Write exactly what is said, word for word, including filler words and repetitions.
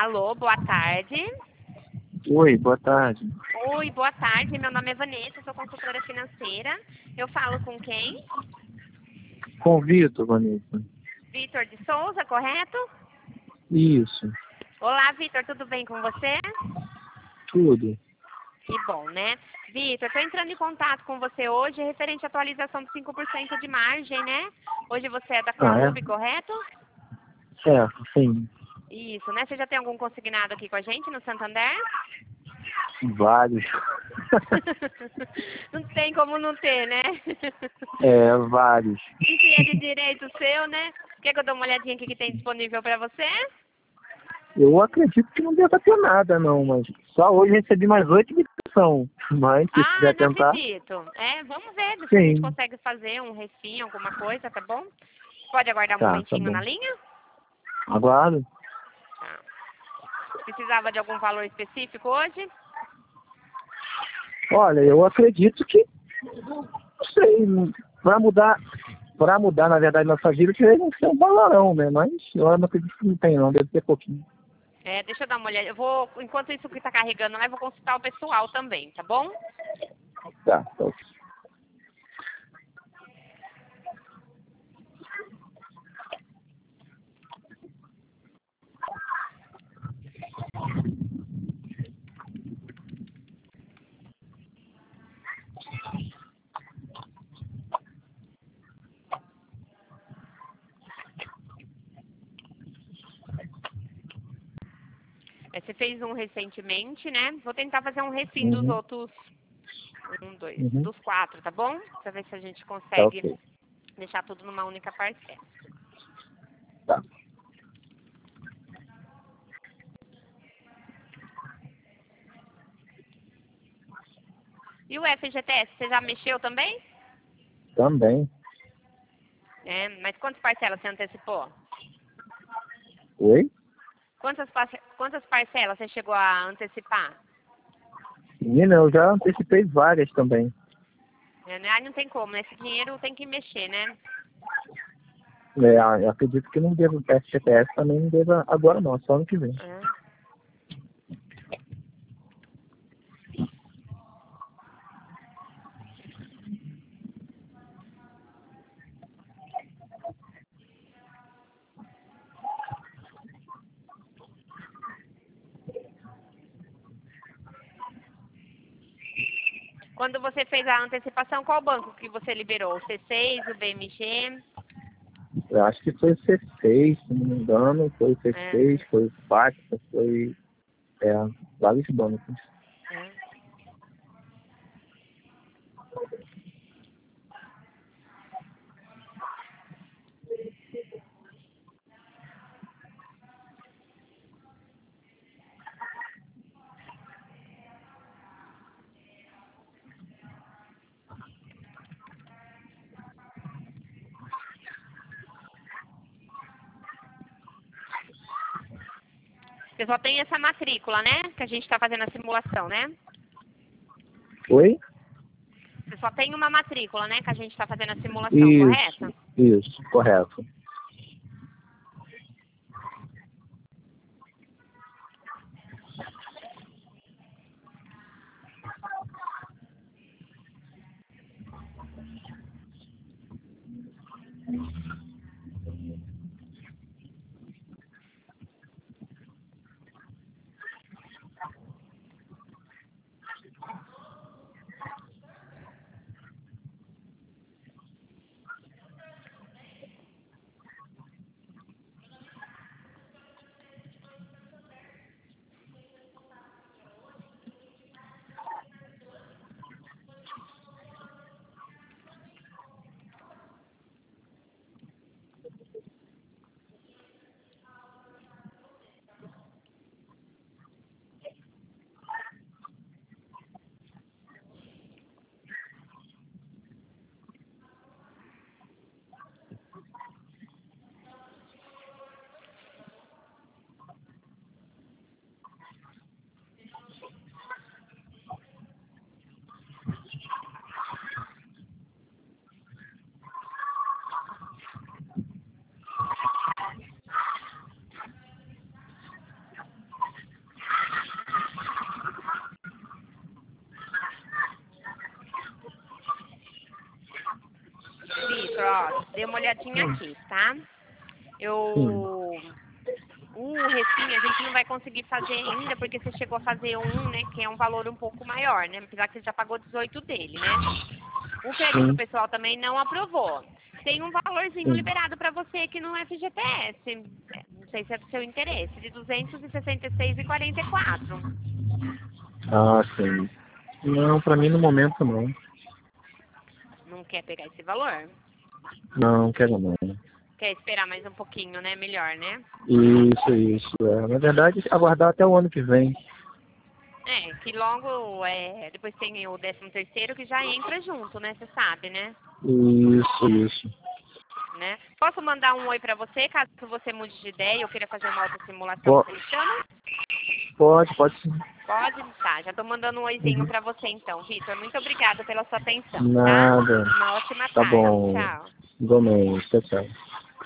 Alô, boa tarde. Oi, boa tarde. Oi, boa tarde. Meu nome é Vanessa, sou consultora financeira. Eu falo com quem? Convido, Vanessa. Vitor de Souza, correto? Isso, Olá, Vitor, tudo bem com você? tudo. Que bom, né? Vitor, estou entrando em contato com você hoje referente à atualização de cinco por cento de margem, né? Hoje você é da Ah, Corlube, é? correto? Certo, sim. Isso, né? Você já tem algum consignado aqui com a gente no Santander? Vários. Não tem como não ter, né? É, vários. E se é de direito seu, né? Quer que eu dê uma olhadinha aqui que tem disponível para você? Eu acredito que não deva ter nada, não, mas só hoje recebi mais oito ligações. Mas se Ah, quiser não tentar, acredito. É, vamos ver se a gente sim. consegue fazer um resfrio, alguma coisa, tá bom? Pode aguardar um Tá, tá momentinho bom. na linha? Aguardo. Tá. Precisava de algum valor específico hoje? Olha, eu acredito que, não sei, para mudar, para mudar, na verdade, nossa vida, teria que ser um valorão, né? Mas eu não acredito que não tem, não. Deve ter pouquinho. É, deixa eu dar uma olhada. Eu vou, enquanto isso que tá carregando lá, eu vou consultar o pessoal também, tá bom? Tá, tá. É, você fez um recentemente, né? Vou tentar fazer um refim dos Uhum, outros. Um, dois, uhum. dos quatro, tá bom? Pra ver se a gente Tá consegue ok. deixar tudo numa única parcela. Tá. E o F G T S, você já mexeu também? Também. É, mas quantas parcelas você antecipou? Oi? Quantas, parce- quantas parcelas você chegou a antecipar? Menina, eu já antecipei várias também. É, né? Ah, não tem como, né? Esse dinheiro tem que mexer, né? É, eu acredito que não devo F G T S também não deva agora não, só ano que vem. É. Quando você fez a antecipação, qual banco que você liberou? O C seis, o B M G? Eu acho que foi o C seis, se não me engano, foi o C É, seis, foi o Facta, foi é, vários bancos. é. Você só tem essa matrícula, né? Que a gente está fazendo a simulação, né? Oi? Você só tem uma matrícula, né? Que a gente está fazendo a simulação, Isso, correto? isso, correto. Dei uma olhadinha Hum. aqui, tá? Eu... Sim. O Refim a gente não vai conseguir fazer ainda, porque você chegou a fazer um, né, que é um valor um pouco maior, né? Apesar que você já pagou dezoito dele, né? O crédito Sim. pessoal também não aprovou. Tem um valorzinho Sim. liberado para você aqui no F G T S. Não sei se é do seu interesse, de duzentos e sessenta e seis reais e quarenta e quatro centavos. Ah, sim. Não, pra mim no momento não. Não quer pegar esse valor? Não, quero não. Quer esperar mais um pouquinho, né? Melhor, né? Isso, isso. É. Na verdade, aguardar até o ano que vem. É, que logo, é, depois tem o décimo terceiro que já entra junto, né? Você sabe, né? Isso, isso. né? Posso mandar um oi pra você, caso você mude de ideia ou queira fazer uma autossimulação, Po- você me chama? Pode, pode sim. Pode? Tá, já tô mandando um oizinho Uhum. pra você então, Vitor. Muito obrigada pela sua atenção, tá? Nada. Uma ótima Tá tarde. bom. Tchau. Igualmente. Tchau, tchau.